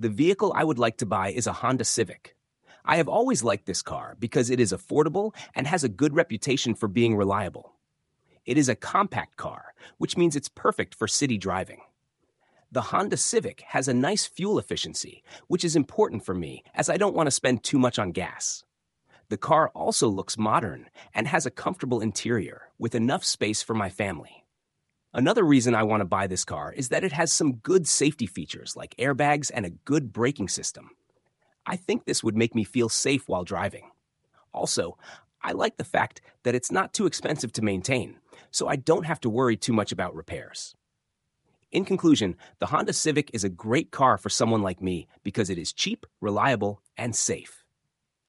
The vehicle I would like to buy is a Honda Civic. I have always liked this car because it is affordable and has a good reputation for being reliable. It is a compact car, which means it's perfect for city driving. The Honda Civic has a nice fuel efficiency, which is important for me as I don't want to spend too much on gas. The car also looks modern and has a comfortable interior with enough space for my family. Another reason I want to buy this car is that it has some good safety features like airbags and a good braking system. I think this would make me feel safe while driving. Also, I like the fact that it's not too expensive to maintain, so I don't have to worry too much about repairs. In conclusion, the Honda Civic is a great car for someone like me because it is cheap, reliable, and safe.